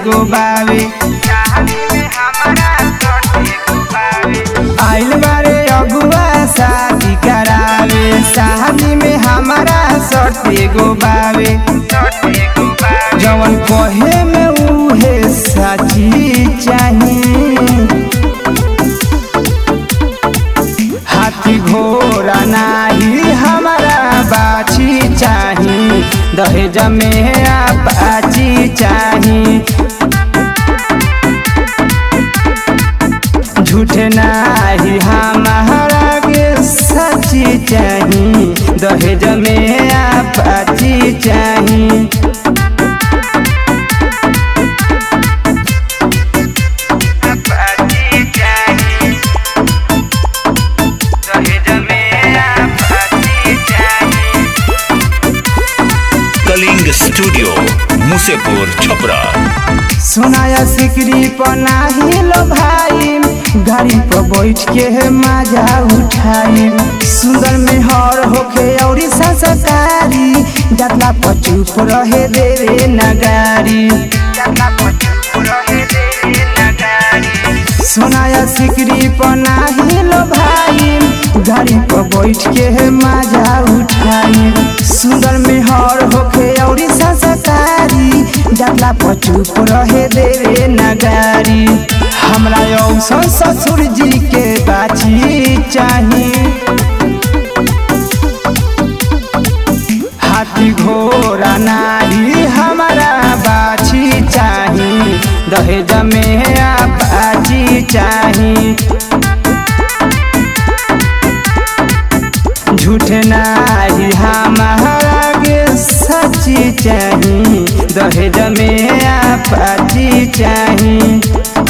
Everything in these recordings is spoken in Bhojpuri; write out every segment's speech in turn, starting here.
एगो बावे आइल बारे अगुआ शादी करावे शादी में हमारा शर्त एगो बावे जवन कहे में उहे सच्ची चाहिए हाथी घोड़ा नाही हमारा बाछी चाही दहेज में अपाची चाही झूठे नाही हमारा के सच्ची चाही दहेज में अपाची चाही कलिंग स्टूडियो मुसेपुर छपरा सुनाया सिकरी पर नाही लो भाई गाड़ी पर बैठ के मजा उठाई सुंदर में हर होके और संस्कारी जतला पर चुप रहे देवे नगारी सुनाया सिकरी पर नाही लो भाई गाड़ी पर बैठ के मजा उठाई सुंदर में हर होके और संस्कारी जतला पर चुप रहे देवे नगारी हमरा औसन ससुर जी के बाछी चाही हाथी घोड़ा नाही हमारा बाछी चाही दहेज में अपाची चाही झूठे नाही हमारा के सच्ची चाही दहेज में अपाची चाही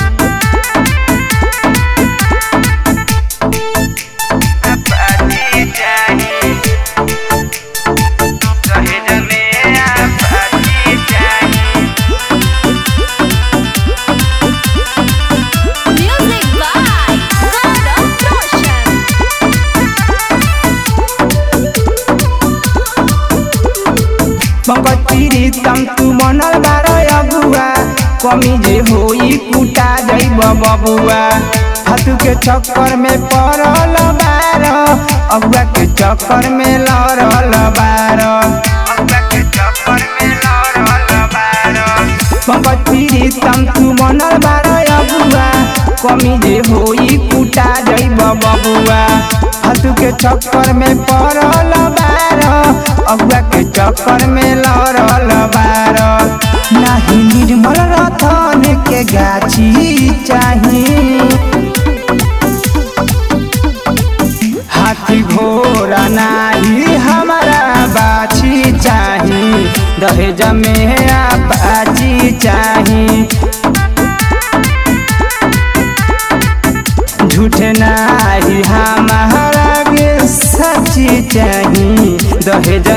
पंकज तम तू मनल बारो अगुआ कमी जे होई कुटा जइब बबुआ हाथू के चक्कर में पड़ल बारो अगुआ के चक्कर में लड़ल बारो पंकज तम तू मनल बारो अगुआ कमी जे होई कुटा जइब बबुआ हाथू के चक्कर में पड़ल बारो अगुआ के चक्कर में लड़ल बारो नाही निर्मल रतन के गाछी चाही हाथी घोड़ा नाही हमारा बाछी चाही दहेज में अपाची चाही झूठे नाही हमारा के सच्ची चाही दहेज